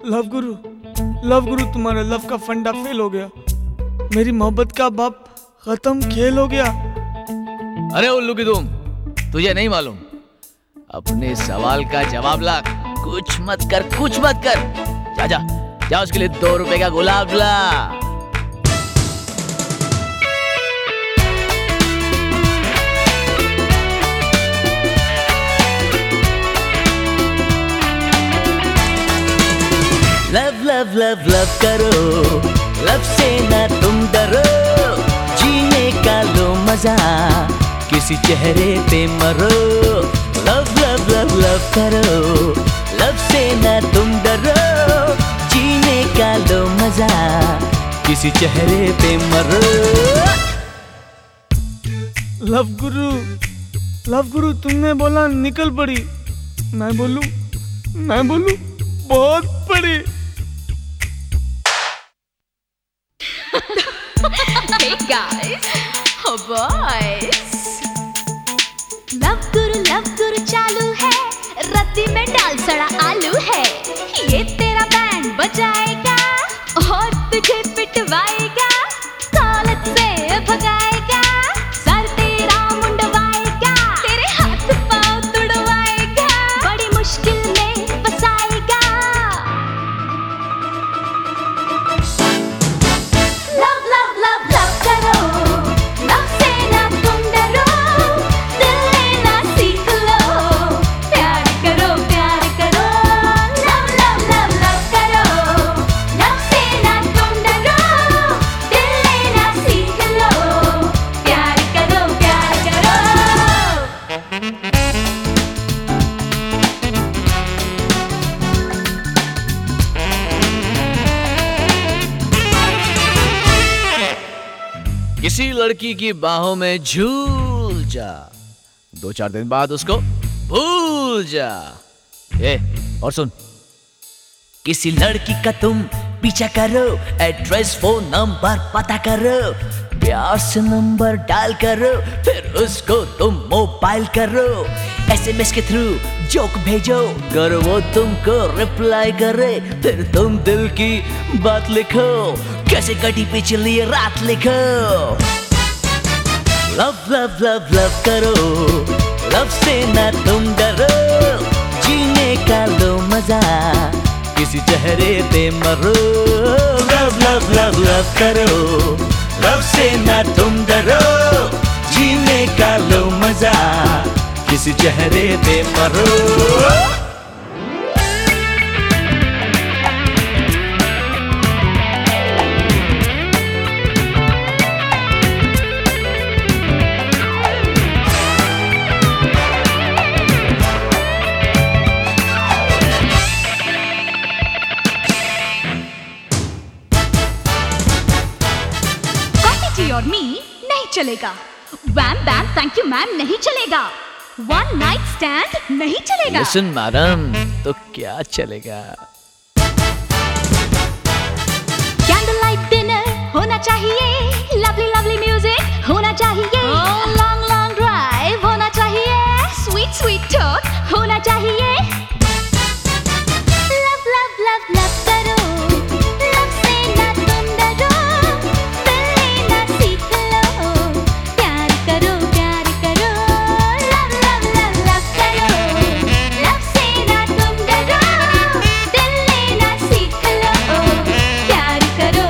Love गुरु तुम्हारा love का फंडा फेल हो गया। मेरी मोहब्बत का बाप खत्म खेल हो गया। अरे उल्लू की तुम, तुझे नहीं मालूम? अपने सवाल का जवाब ला। कुछ मत कर। जा जा जा, उसके लिए 2 रुपए का गुलाब ला। लव लव लव लव करो, लव से ना तुम डरो, जीने का लो मजा, किसी चेहरे पे मरो। लव लव लव लव करो, लव से ना तुम डरो, जीने का लो मजा, किसी चेहरे पे मरो। लव गुरु तुमने बोला निकल पड़ी, मैं बोलूं बहुत पड़ी। Hey guys, oh boys, love guru चालू है, रत्ती में डाल सड़ा आलू है। ये तेरा बैंड बजाएगा और तुझे पिटवाएगा, कॉलेज से भगाएगा, सर तेरा मुंडवाएगा, तेरे हाथ पाँव तुड़वाएगा, बड़ी मुश्किल में फंसाएगा। लव लव लव लव करो, लव से ना तुम डरो, दिल लेना सीख लो, प्यार करो। लव लव लव लव करो, लव से ना तुम डरो, दिल लेना सीख लो, प्यार करो। किसी लड़की की बाहों में झूल जा, 2-4 दिन बाद उसको भूल जा। और सुन, किसी लड़की का तुम पीछा करो, एड्रेस फोन नंबर पता करो, प्यार से नंबर डायल करो, फिर उसको तुम मोबाइल करो, SMS के थ्रू जोक भेजो, अगर वो तुमको रिप्लाई करे, फिर तुम दिल की बात लिखो, कैसे कटी पिछली रात लिखो। लव लव लव लव करो, लव से ना तुम डरो, जीने का लो मजा, किसी चेहरे पे मरो। लव लव लव लव करो, लव से ना तुम डरो, जीने का लो मजा, किसी चेहरे पे मरो। और मी नहीं चलेगा, wham bam thank you ma'am नहीं चलेगा, वन नाइट स्टैंड नहीं चलेगा। लिसन मैडम, तो क्या चलेगा? कैंडल लाइट डिनर होना चाहिए, लवली लवली म्यूजिक होना चाहिए, लॉन्ग लॉन्ग ड्राइव होना चाहिए, स्वीट स्वीट टॉक होना चाहिए। लव लव लव लव करो, लव से ना तुम डरो, दिल लेना सीख लो, प्यार करो। लव लव लव लव करो, लव से ना तुम डरो, दिल लेना सीख लो, प्यार करो।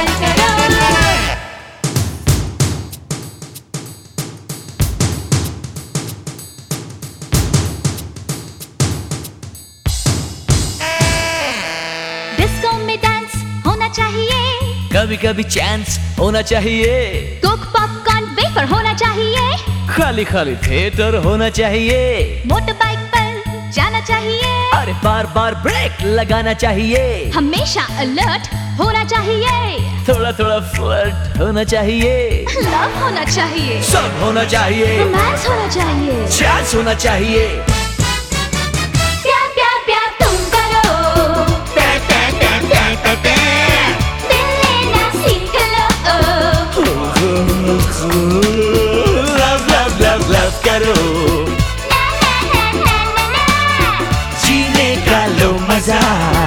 डिस्को में डांस होना चाहिए, कभी कभी चांस होना चाहिए, कोक पॉपकॉर्न वेफर होना चाहिए, खाली खाली थिएटर होना चाहिए, मोटर बाइक पर जाना चाहिए, अरे बार बार ब्रेक लगाना चाहिए, हमेशा अलर्ट होना चाहिए, थोड़ा थोड़ा फ्लर्ट होना चाहिए, लव होना चाहिए, सब होना चाहिए, रोमांस होना चाहिए, चांस होना चाहिए। प्यार प्यार प्यार तुम करो, दिल लेना सीख लो, लव लव लव लव करो, जीने का लो मजा,